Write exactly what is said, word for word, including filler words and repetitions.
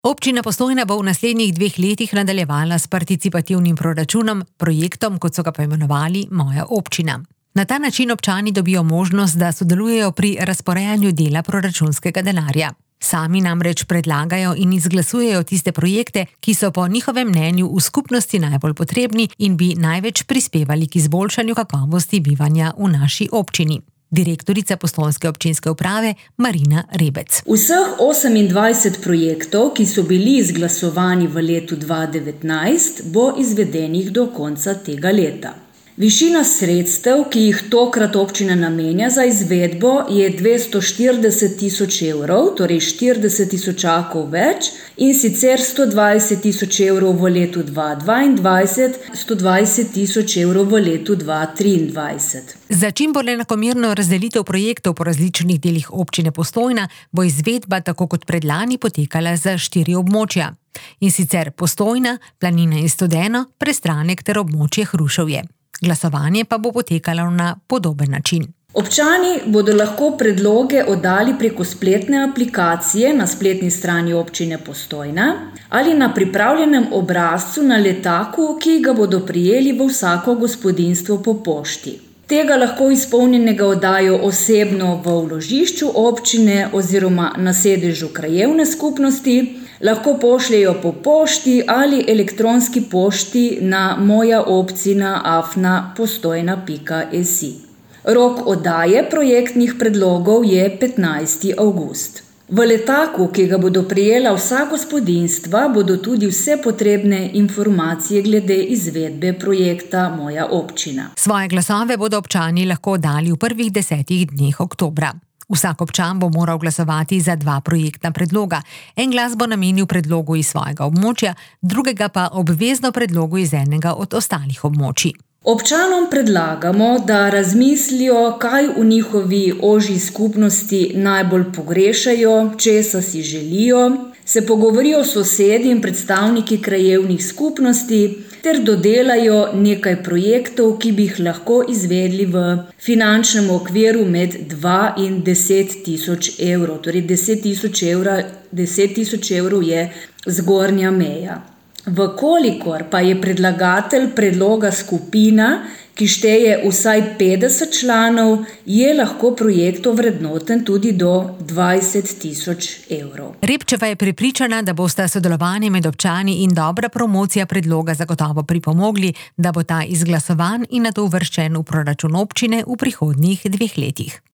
Občina Postojna bo v naslednjih dveh letih nadaljevala s participativnim proračunom, projektom, kot so ga poimenovali Moja občina. Na ta način občani dobijo možnost, da sodelujejo pri razporejanju dela proračunskega denarja. Sami namreč predlagajo in izglasujejo tiste projekte, ki so po njihovem mnenju v skupnosti najbolj potrebni in bi največ prispevali k izboljšanju kakovosti bivanja v naši občini. Direktorica postojnske občinske uprave Marina Rebec. Vseh osemindvajset projektov, ki so bili izglasovani v letu dva tisoč devetnajst, bo izvedenih do konca tega leta. Višina sredstev, ki jih tokrat občina namenja za izvedbo, je dvesto štirideset tisoč evrov, torej štirideset tisočakov več, in sicer sto dvajset tisoč evrov v letu dva tisoč dvaindvajset, sto dvajset tisoč evrov v letu dva tisoč triindvajset. Za čim bolj enakomerno razdelitev projektov po različnih delih občine Postojna bo izvedba tako kot predlani potekala za štiri območja. In sicer Postojna, Planina in Studeno, Prestranek ter območje Hruševje. Glasovanje pa bo potekalo na podoben način. Občani bodo lahko predloge oddali preko spletne aplikacije na spletni strani občine Postojna ali na pripravljenem obrazcu na letaku, ki ga bodo prejeli v vsako gospodinjstvo po pošti. Tega lahko izpolnjenega oddajo osebno v vložišču občine oziroma na sedežu krajevne skupnosti, lahko pošljejo po pošti ali elektronski pošti na mojaobcina afna postojna pika si. Rok oddaje projektnih predlogov je petnajsti avgust. V letaku, ki ga bodo prejela vsa gospodinjstva, bodo tudi vse potrebne informacije glede izvedbe projekta Moja občina. Svoje glasove bodo občani lahko oddali v prvih desetih dneh oktobra. Vsak občan bo moral glasovati za dva projektna predloga. En glas bo namenil predlogu iz svojega območja, drugega pa obvezno predlogu iz enega od ostalih območij. Občanom predlagamo, da razmislijo, kaj v njihovi ožji skupnosti najbolj pogrešajo, česa si želijo, se pogovorijo s sosedi in predstavniki krajevnih skupnosti ter dodelajo nekaj projektov, ki bi jih lahko izvedli v finančnem okviru med dva in deset tisoč evrov. Torej deset tisoč evrov, deset tisoč evrov je zgornja meja. Vkolikor pa je predlagatelj predloga skupina, ki šteje vsaj petdeset članov, je lahko projekt ovrednoten tudi do dvajset tisoč evrov. Repčeva je prepričana, da bosta sodelovanje med občani in dobra promocija predloga zagotovo pripomogli, da bo ta izglasovan in nato uvrščen v proračun občine v prihodnjih dveh letih.